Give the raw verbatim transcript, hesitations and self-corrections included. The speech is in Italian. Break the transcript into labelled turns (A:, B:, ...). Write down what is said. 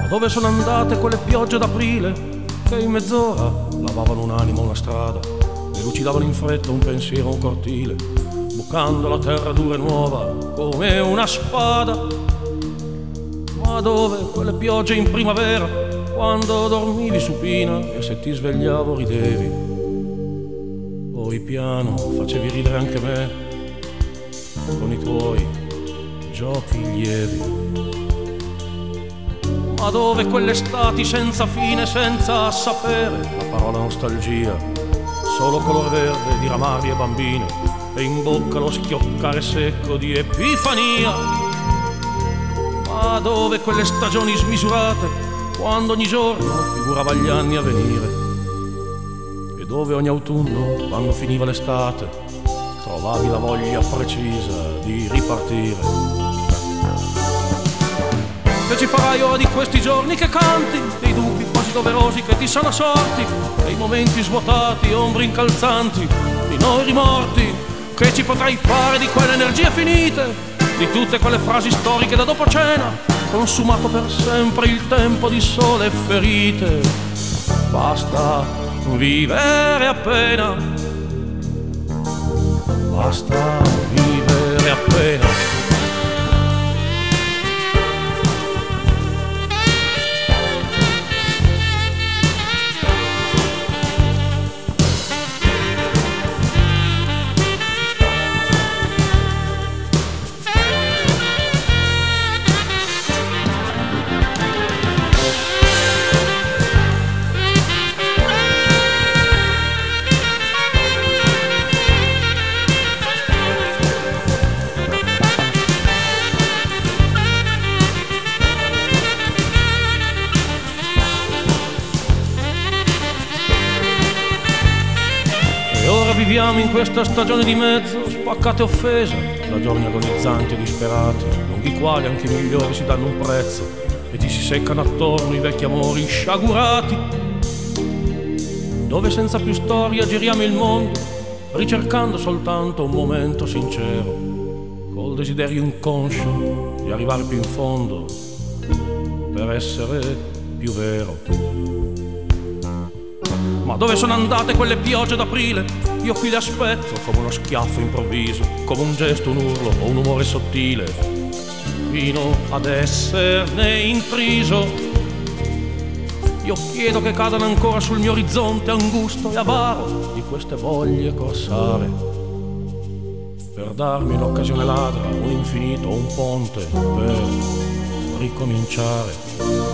A: dove sono andate quelle piogge d'aprile che in mezz'ora lavavano un'anima, una strada e lucidavano in fretta un pensiero, un cortile, bucando la terra dura e nuova come una spada? Ma dove quelle piogge in primavera, quando dormivi supina e se ti svegliavo ridevi? Poi piano facevi ridere anche me con i tuoi giochi lievi. Ma dove quelle estati senza fine, senza sapere la parola nostalgia, solo color verde di ramari e bambine e in bocca lo schioccare secco di epifania? Ma dove quelle stagioni smisurate, quando ogni giorno figurava gli anni a venire? E dove ogni autunno, quando finiva l'estate, trovavi la voglia precisa di ripartire? Che ci farai ora di questi giorni che canti, dei dubbi quasi doverosi che ti sono sorti, dei momenti svuotati, ombre incalzanti, di noi rimorti? Che ci potrai fare di quelle energie finite, di tutte quelle frasi storiche da dopo cena, consumato per sempre il tempo di sole e ferite? Basta vivere appena, basta vivere appena. Ora viviamo in questa stagione di mezzo, spaccata e offesa, da giorni agonizzanti e disperati, lunghi quali anche i migliori si danno un prezzo e ti si seccano attorno i vecchi amori sciagurati. Dove senza più storia giriamo il mondo, ricercando soltanto un momento sincero, col desiderio inconscio di arrivare più in fondo per essere più vero. Ma dove sono andate quelle piogge d'aprile? Io qui le aspetto come uno schiaffo improvviso, come un gesto, un urlo o un umore sottile, fino ad esserne intriso. Io chiedo che cadano ancora sul mio orizzonte angusto e avaro di queste voglie corsare, per darmi un'occasione ladra, un infinito, un ponte per ricominciare.